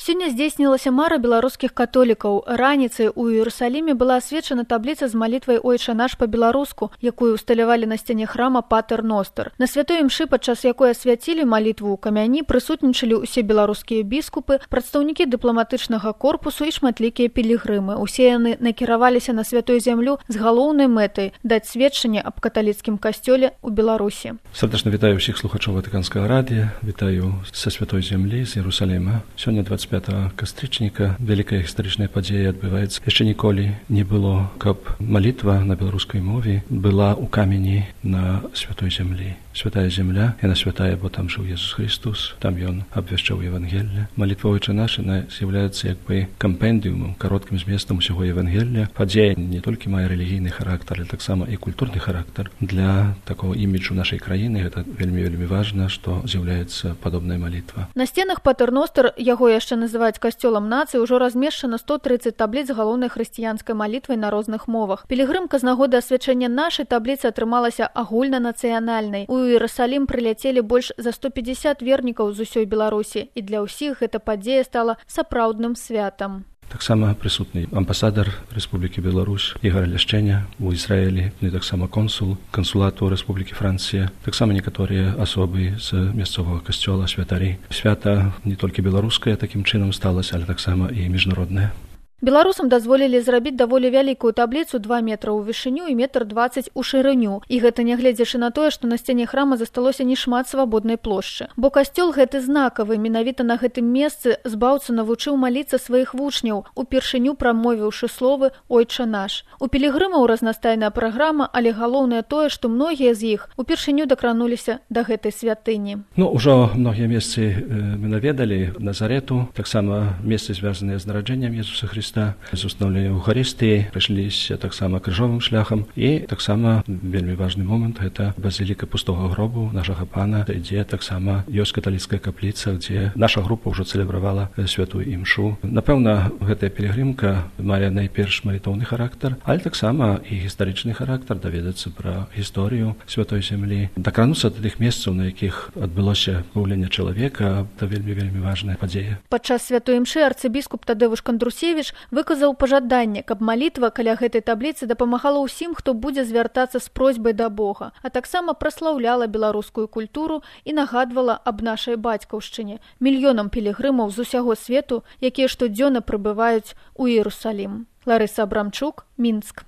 Сёння здзейснілася мара беларускіх католікаў. Раніцай у Іерусаліме была асвечана табліца з малітвай «Ойча наш» па-беларуску, якую ўсталявалі на сцяне храма Патер Ностер. На святой імшы, падчас якой асвяцілі малітву ў камяні, прысутнічалі ўсе беларускія біскупы, прадстаўнікі дыпламатычнага корпусу і шматлікія пілігрымы. Усе яны накіраваліся на святую зямлю з галоўнай мэтай даць сведчанне аб каталіцкім касцёле ў Беларусі. Сэрдачна вітаю ўсіх слухачоў Ватыканскага радыё, вітаю са святой зямлі, з Іерусаліма. Сёння 25 кастрычніка вялікая гістарычная падзея адбываецца. Яшчэ ніколі не было, каб малітва на беларускай мове была ў камені на святой зямлі. Святая земля, яна святая, бо там жыў Jesús Христос, там ён абвяшчаў Евангелие. Малітва «Ойча наш» з'яўляецца як бы кампендыумам, кароткім зместам усяго Евангелия. Падзея не толькі мае рэлігійны характар, але таксама і культурны характар. Для такого іміджу нашай краіны гэта вельмі важна, што з'яўляецца падобная малітва. На сценах Патер Ностер, яго яшчэ называюць касцёлам нацыі, ужо размешчана 130 табліц галоўнай хрысціянскай малітвай на розных мовах. Пілігрымка з нагоды асвячэння нашай табліцы атрымалася агульнанацыянальнай. У Іерусалім прыляцелі больш за 150 вернікаў з усёй Беларусі, і для ўсіх гэта падзея стала сапраўдным святам. Таксама прысутны амбасадар Рэспублікі Беларусь Ігор Ляшчэня у Ізраілі, і таксама кансулату Рэспублікі Францыя, таксама некаторыя асобы з мясцовага касцёла, святары. Свята не толькі беларускае такім чынам сталася, але таксама і міжнароднае. Беларусам дазволілі зрабіць даволі вялікую табліцу 2 метра ў вышыню і 1,20 м у шырыню. І гэта нягледзячы на тое, што на сцяне храма засталося нешмат свабоднай плошчы. Бо касцёл гэты знакавы, менавіта на гэтым месцы збаўца навучыў маліцца сваіх вучняў, упершыню прамовіўшы словы «Ойча наш». У пілігрымаў разнастайная праграма, але галоўнае тое, што многія з іх упершыню дакрануліся да гэтай святыні. Ужо многія месцы мы наведалі, Назарету, таксама месцы звязаныя з нараджэннем Jesúsa Христа, з устанаўленнем Еўхарыстыі, прыйшліся таксама крыжовым шляхам, і таксама вельмі важны момант — гэта базіліка пустога гробу нашага пана, дзе таксама ёсць каталіцкая капліца, дзе наша група ўжо цэлебравала святую імшу. Напэўна, гэтая пілігрымка мае найперш малітоўны характар, але таксама і гістарычны характар, даведацца пра гісторыю святой зямлі, дакрануцца да тых месцаў, на якіх адбылося паўленне чалавека. Гэта вельмі важная падзея. Падчас святой імшы арцыбіскуп Тадеуш Кандрусевіч выказаў пажаданне, каб малітва каля гэтай табліцы дапамагала ўсім, хто будзе звяртацца з просьбай да Бога, а таксама праслаўляла беларускую культуру і нагадвала аб нашай бацькаўшчыне, мільёнам пілігрымаў з усяго свету, якія штодзённа прыбываюць у Іерусалім. Ларыса Абрамчук, Мінск.